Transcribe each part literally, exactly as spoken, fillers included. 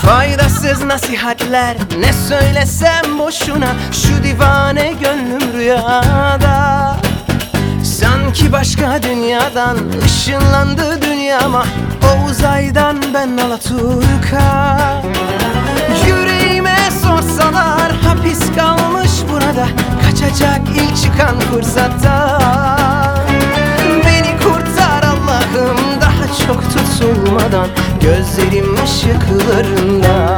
Faydasız nasihatler, ne söylesem boşuna. Şu divane gönlüm rüyada, sanki başka dünyadan ışınlandı dünyama. O uzaydan ben Alaturka. Yüreğime sorsalar hapis kalmış burada, kaçacak ilk çıkan fırsatta. Beni kurtar Allah'ım daha çok tutulmadan, gözlerim ışıklarında.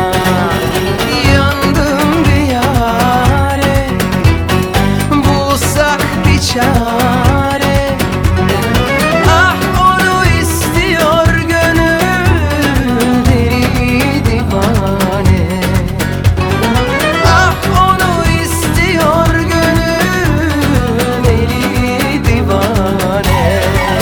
Yandım bir yâre, bulsak bir çare. Ah onu istiyor gönül deli divane. Ah onu istiyor gönül deli divane.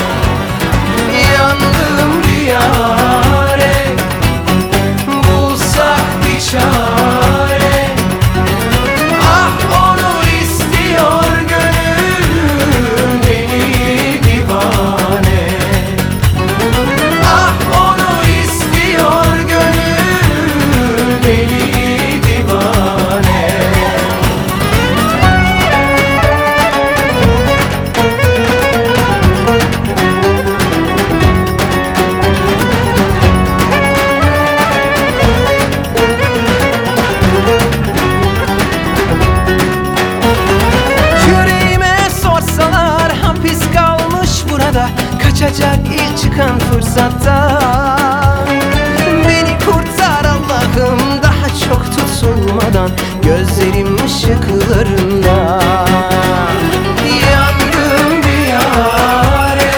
Yandım bir yâre, bulsak bir çare. Ah onu istiyor gönül deli divane. Ah onu istiyor gönül deli divane. Yüreğime sorsalar hapis kalmış burada, kaçacak ilk çıkan fırsatta. Beni kurtar Allah'ım daha çok tutulmadan, gözlerim ışıklarında. Yandım bir yâre,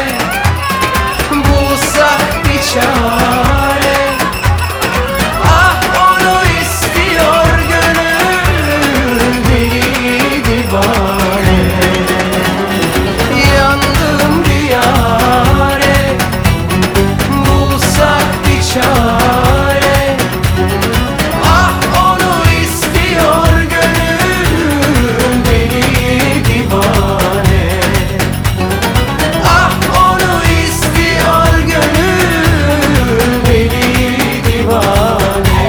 bulsak bir çare. Ah onu istiyor gönül deli divane. Yandım bir yâre, bulsak bir çare. Ah onu istiyor gönül deli divane. Ah onu istiyor gönül deli divane.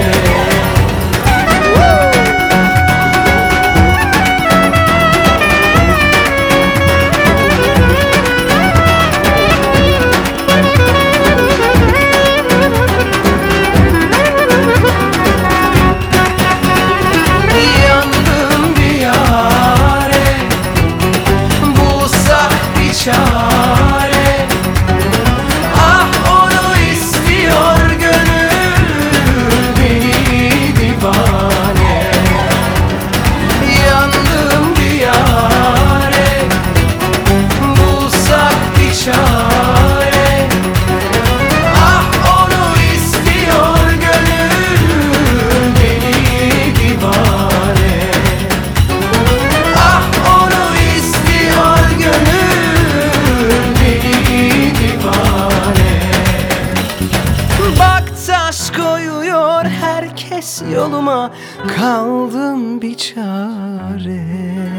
Yandım bir yâre, bulsak bir çare. Ah onu istiyor gönül deli divane. Yandım bir yâre, bulsak bir çare. Ah onu istiyor gönül deli divane. Ah onu istiyor gönül deli divane. Bak taş koyuyor herkes yoluma, kaldım bir çare.